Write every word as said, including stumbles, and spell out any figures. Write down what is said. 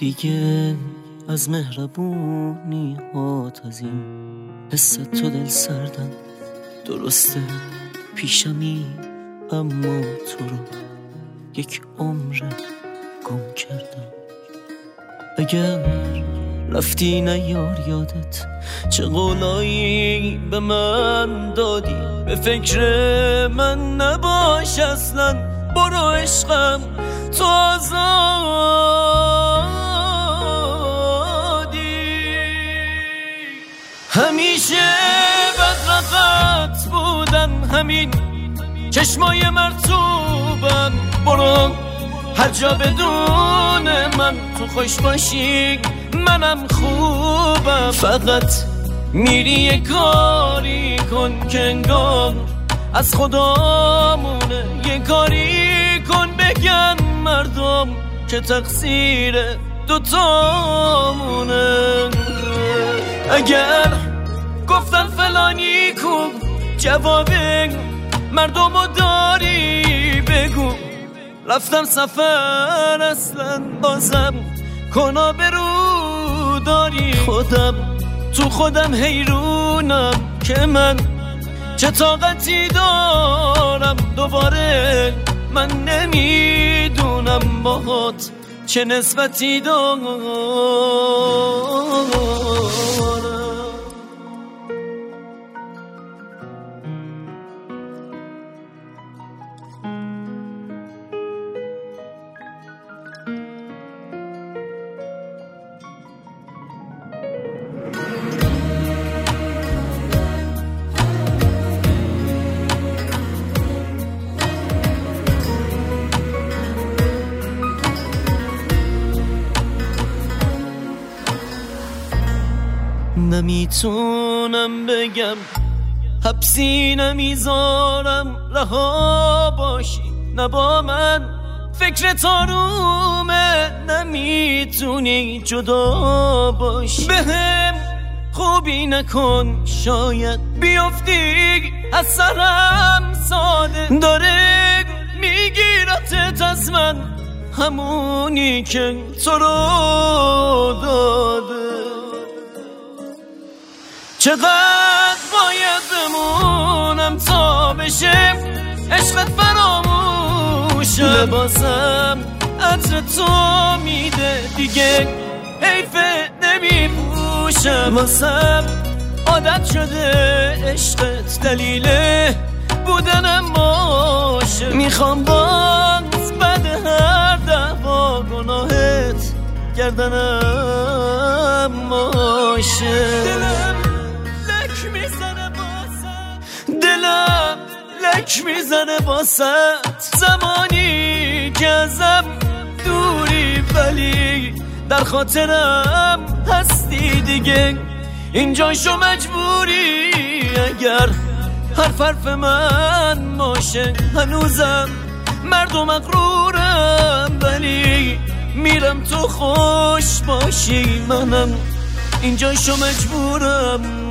دیگه از مهربونی هات، از این حس تو دل سردم. درسته پیشمی اما تو رو یک عمر گم کردم. اگر رفتی نیار یادت چه قولایی به من دادی، به فکر من نباش اصلا، برو عشقم تو آزادی. همیشه بدرقت بودن همین چشمای مرطوبم، برو هر جا بدون من تو خوش باشی منم خوبم. فقط میری یه کاری کن که انگار از خدامونه، یه کاری کن بگن مردم که تقصیر دوتامونه. اگر گفتن فلانی کو جواب مردمو داری بگو، رفتم سفر اصلا بازم کنا برو داری. خودم تو خودم حیرونم که من چه طاقتی دارم، دوباره من نمیدونم باهات چه نسبتی دارم. نمیتونم بگم حبسی نمیذارم رها باشی، نه با من فکر تارومه، نمیتونی جدا باشی. بهم خوبی نکن شاید بیفتی از سرم ساده، داره میگیرتت از من همونی که تو رو داده. چقدر باید بمونم تا بشه عشقت فراموشم، لباسم عطر تو میده دیگه حیفه نمیپوشم. واسم عادت شده عشقت دلیل بودنم باشه، میخوام باز بعد هر دعوا گناهت گردنم باشه. دلم لک میزنه باست زمانی که ازم دوری، ولی در خاطرم هستی دیگه اینجاشو مجبوری. اگر حرف حرف من باشه هنوزم مرد و مغرورم، ولی میرم تو خوش باشی منم اینجاشو مجبورم.